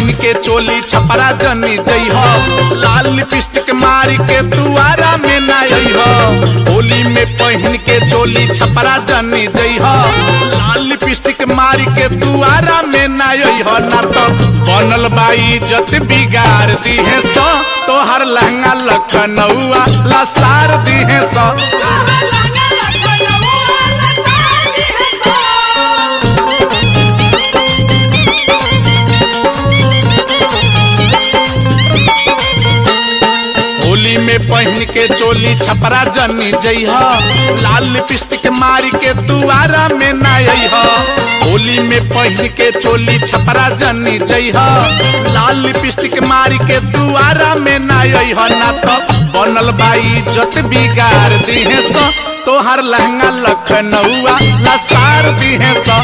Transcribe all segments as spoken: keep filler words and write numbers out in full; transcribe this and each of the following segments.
पहन के चोली छपरा जनी जइह, लाल लिपस्टिक मारी के दुआरा में ना अइह। होली में पहन के चोली छपरा जनी जइह, लाल लिपस्टिक मारी के दुआरा में ना अइह। ना तो बनल बाई जत बिगाड़ दी है सो, तोहर लहंगा लखनऊआ लसार दी है सो। होली में पहन के चोली छपरा जनी जइह, लाल लिपस्टिक मारी के दुआरा में ना अइह। होली में पहन के चोली छपरा जनी जइह, लाल लिपस्टिक मारी के दुआरा में ना अइह। ना तो बनल बाई जत बिगाड़ दी है सो, तोहर लहंगा लखनऊआ लसार दी है सो।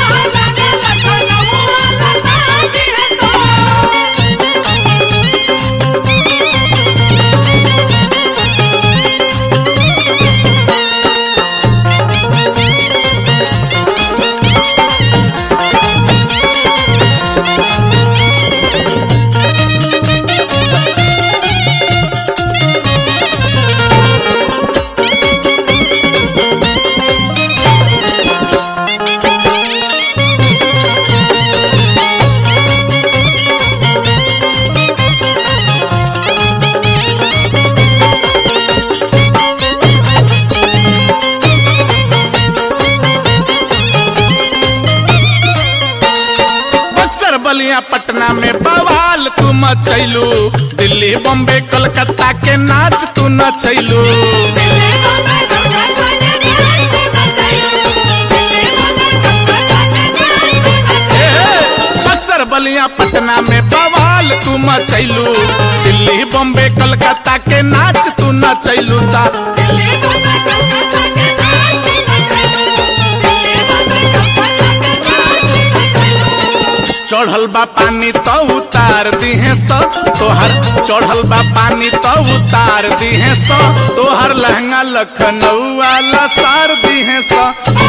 बलिया पटना में बवाल तू मचैलू, दिल्ली बॉम्बे कोलकाता के नाच तू नचैलू। बक्सर बलिया पटना में बवाल तू मचैलू, दिल्ली बॉम्बे कोलकाता के नाच तू नचैलू। चढ़ल बा पानी तो उतार दी है सो, तोहर चढ़ल बा पानी तो उतार दी है सो, तोहर लहंगा लखनऊआ लसार दी है सो।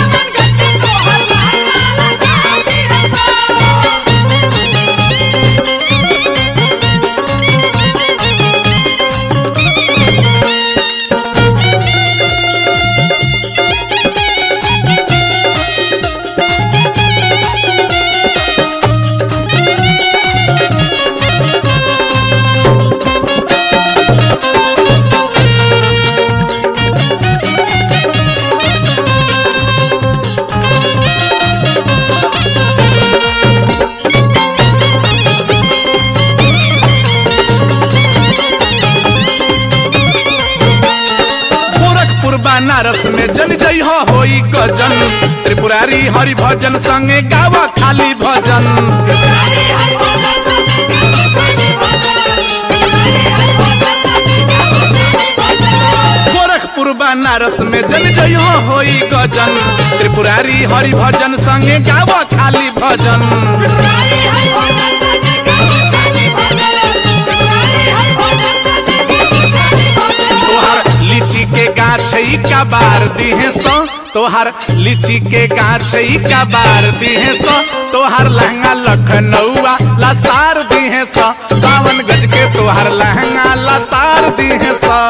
बनारस में जन जई हो होई गजन, त्रिपुरारी हरि भजन संगे गावा खाली भजन। गोरखपुर बनारस में जन जई हो होई गजन, त्रिपुरारी हरि भजन संगे गावा खाली भजन। लीची के गाछ का बार दी है सो, तोहर लीची के गाछ का बार दी है सो, तोहर लहंगा लखनऊआ लसार दी है सो। बावन गज के तोहर लहंगा लसार दी है सो।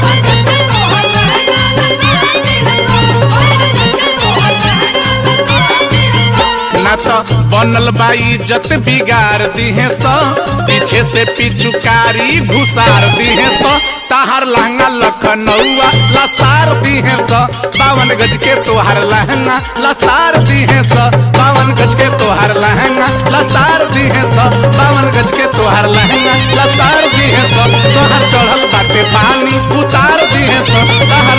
ना तो बनल बाई जत बिगाड़ दी है सो, पीछे से पिचुकारी घुसार दी है सो, ताहर लहंगा लखनऊआ लसार दी है सो। बावन गज के तोहर लहंगा लसार दी है सो, बावन गज के तोहर लहंगा लसार दी है सो, बावन गज के तोहर लहंगा लसार दी है सो। तोहर चढ़ल बाटे पानी उतार दी है सो।